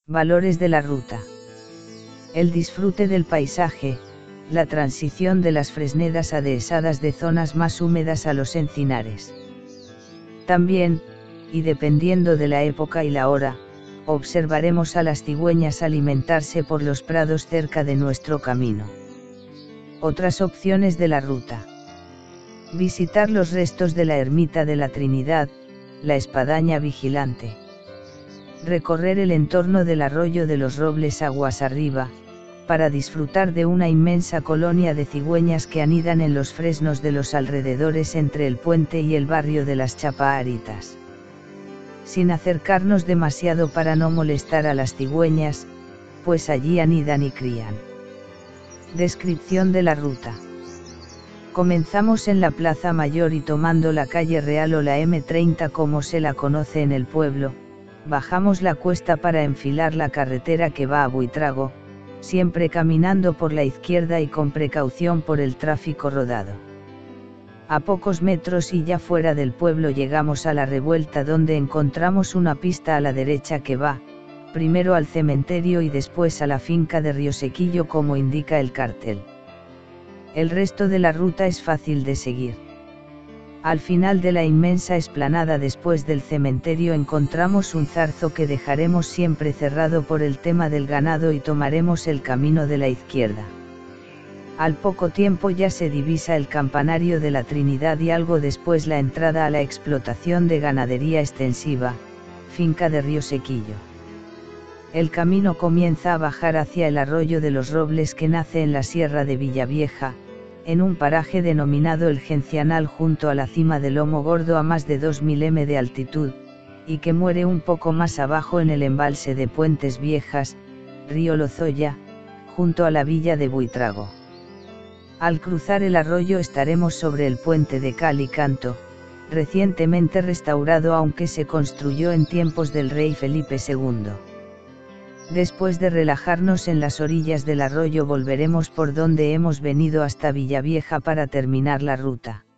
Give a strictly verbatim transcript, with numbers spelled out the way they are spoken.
Valores de la ruta. El disfrute del paisaje, la transición de las fresnedas adhesadas de zonas más húmedas a los encinares. También, y dependiendo de la época y la hora, observaremos a las cigüeñas alimentarse por los prados cerca de nuestro camino. Otras opciones de la ruta. Visitar los restos de la ermita de la Trinidad, la espadaña vigilante. Recorrer el entorno del arroyo de los Robles aguas arriba, para disfrutar de una inmensa colonia de cigüeñas que anidan en los fresnos de los alrededores entre el puente y el barrio de las Chapaaritas. Sin acercarnos demasiado para no molestar a las cigüeñas, pues allí anidan y crían. Descripción de la ruta. Comenzamos en la Plaza Mayor y tomando la calle Real o la eme treinta como se la conoce en el pueblo, bajamos la cuesta para enfilar la carretera que va a Buitrago, siempre caminando por la izquierda y con precaución por el tráfico rodado. A pocos metros y ya fuera del pueblo llegamos a la revuelta donde encontramos una pista a la derecha que va, primero al cementerio y después a la finca de Riosequillo como indica el cartel. El resto de la ruta es fácil de seguir. Al final de la inmensa explanada después del cementerio encontramos un zarzo que dejaremos siempre cerrado por el tema del ganado y tomaremos el camino de la izquierda. Al poco tiempo ya se divisa el campanario de la Trinidad y algo después la entrada a la explotación de ganadería extensiva, finca de Riosequillo. El camino comienza a bajar hacia el arroyo de los Robles que nace en la sierra de Villavieja, en un paraje denominado el Gencianal junto a la cima del Lomo Gordo a más de dos mil metros de altitud, y que muere un poco más abajo en el embalse de Puentes Viejas, río Lozoya, junto a la villa de Buitrago. Al cruzar el arroyo estaremos sobre el puente de cal y canto, recientemente restaurado aunque se construyó en tiempos del rey Felipe segundo. Después de relajarnos en las orillas del arroyo volveremos por donde hemos venido hasta Villavieja para terminar la ruta.